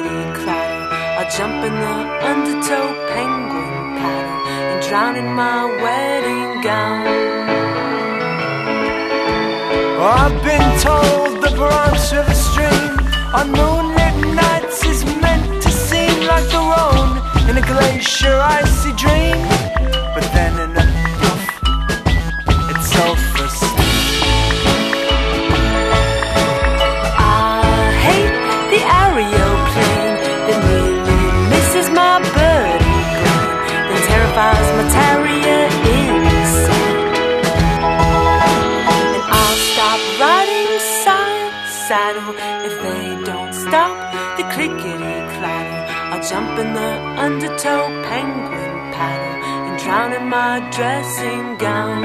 clickety-clatter. I'll jump in the undertow penguin paddle and drown in my wedding gown. I've been told the branch of a stream on moonlit nights is meant to seem like the Rhone in a glacier icy dream, but then in a puff it's over steam. I hate the aeroplane that nearly misses my birdie brain, that terrifies my terrier inside. And I'll stop riding side saddle if they don't stop the clickety-clatter. I'll jump in the undertow penguin paddle and drown in my dressing gown.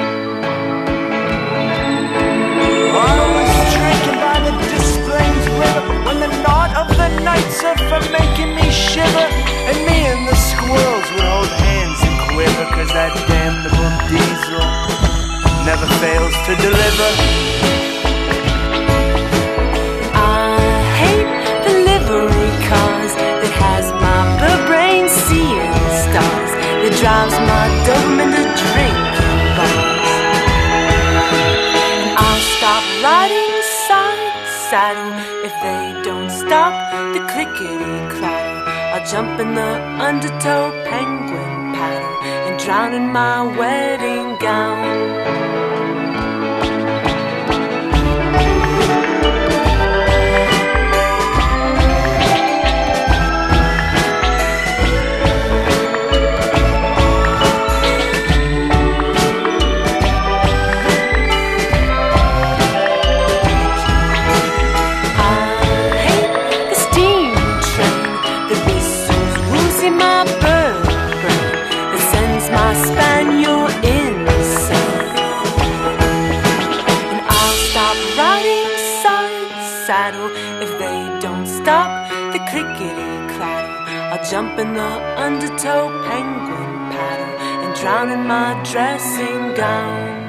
I was drinking by the Displains River when the knot of the nights are for making me shiver, and me and the squirrels would hold hands and quiver, 'cause that damnable diesel never fails to deliver. I hate the livery cars that has my brain seeing stars, that drives my Doberman to drinking bars. And I'll stop riding side saddle if they don't stop the clickety-clatter. I'll jump in the undertow penguin paddle and drown in my wedding gown. If they don't stop the clickety-clatter, I'll jump in the undertow penguin paddle and drown in my dressing gown.